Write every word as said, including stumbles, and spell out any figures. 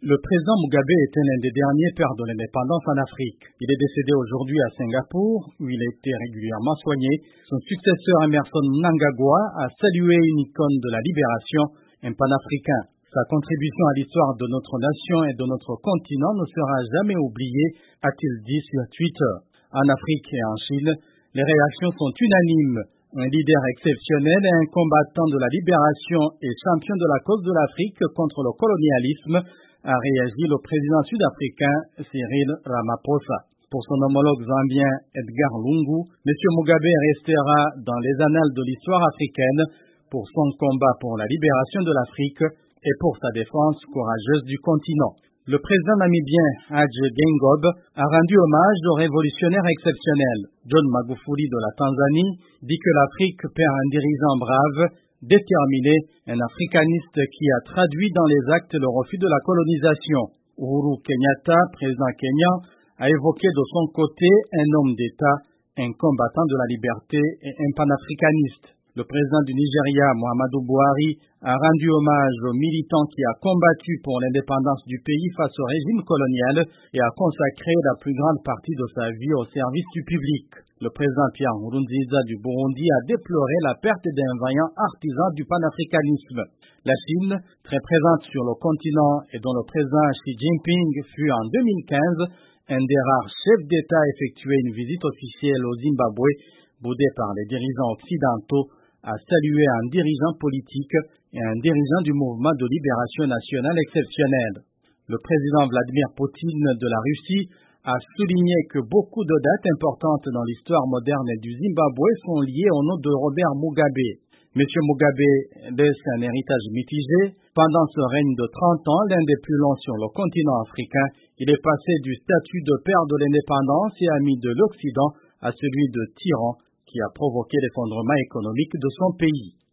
Le président Mugabe était l'un des derniers pères de l'indépendance en Afrique. Il est décédé aujourd'hui à Singapour, où il était régulièrement soigné. Son successeur Emmerson Mnangagwa a salué une icône de la libération, un panafricain. Sa contribution à l'histoire de notre nation et de notre continent ne sera jamais oubliée, a-t-il dit sur Twitter. En Afrique et en Chine, les réactions sont unanimes. Un leader exceptionnel et un combattant de la libération et champion de la cause de l'Afrique contre le colonialisme, a réagi le président sud-africain Cyril Ramaphosa. Pour son homologue zambien Edgar Lungu, M. Mugabe restera dans les annales de l'histoire africaine pour son combat pour la libération de l'Afrique et pour sa défense courageuse du continent. Le président namibien Hage Geingob a rendu hommage au révolutionnaire exceptionnel. John Magufuli de la Tanzanie dit que l'Afrique perd un dirigeant brave, déterminé, un africaniste qui a traduit dans les actes le refus de la colonisation. Uhuru Kenyatta, président kenyan, a évoqué de son côté un homme d'État, un combattant de la liberté et un panafricaniste. Le président du Nigeria, Muhammadu Buhari, a rendu hommage aux militants qui a combattu pour l'indépendance du pays face au régime colonial et a consacré la plus grande partie de sa vie au service du public. Le président Pierre Nkurunziza du Burundi a déploré la perte d'un vaillant artisan du panafricanisme. La Chine, très présente sur le continent et dont le président Xi Jinping fut en deux mille quinze un des rares chefs d'État à effectuer une visite officielle au Zimbabwe, boudé par les dirigeants occidentaux, a salué un dirigeant politique et un dirigeant du mouvement de libération nationale exceptionnel. Le président Vladimir Poutine de la Russie a souligné que beaucoup de dates importantes dans l'histoire moderne du Zimbabwe sont liées au nom de Robert Mugabe. M. Mugabe laisse un héritage mitigé. Pendant ce règne de trente ans, l'un des plus longs sur le continent africain, il est passé du statut de père de l'indépendance et ami de l'Occident à celui de tyran qui a provoqué l'effondrement économique de son pays.